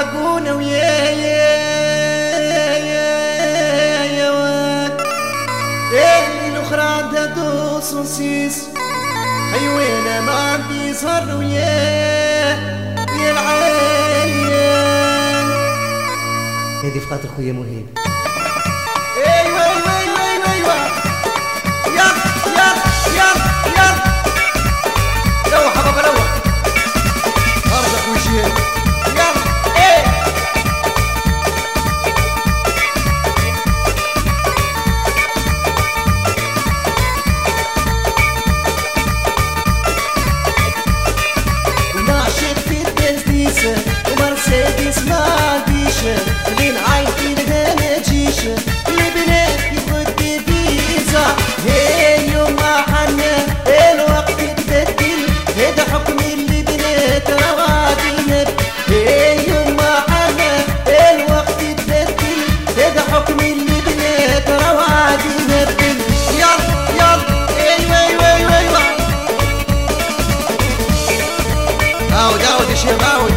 عقونا ويا اللي الاخرى دادو صوصيس حيوانة ما عندي صار ويا العالية. هذه في خاطر خويا مهيب. ايوا ايوا ايوا ايوا ايوا يلا يلا يلا يلا روح بابا روح ارجع وجهي يلا ايه ونعشق في التسديس ومرسيدس ما عنديش لين عيني لها ما تجيش البنات يبغوا فيزا هي يوم ما حنا الوقت يتبدل هذا حكم البنات راه غادي ينبدل هي يوم ما حنا الوقت يتبدل هذا حكم البنات راه غادي ينبدل. يلا يلا ايوا ايوا ايوا ايوا عاود عاود يا شيخ عاود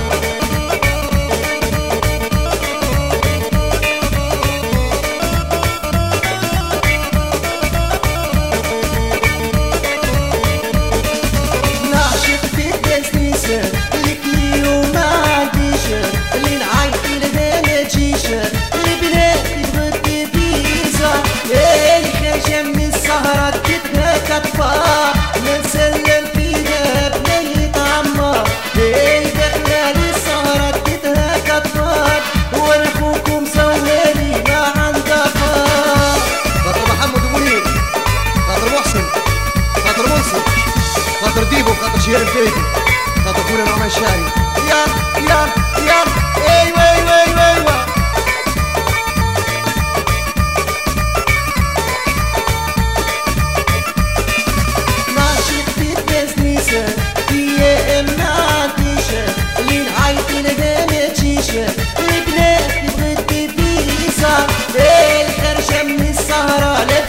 كتفا نسلم فيها بني طعمة هي دخلة للسهرة تتها كتفا وانا اخوكم سوالي ما عندها فار. خاطر محمد منير خاطر محسن خاطر منصف خاطر ديبو خاطر شهير الفيدي خاطر خونا نعمان الشاعري يلا يلا يلا ايوا ايوا ايوا ايوا هي ما عنديش اللي نعيط لها ما تجيش البنات يبغوا فيزا الخرجة من السهرة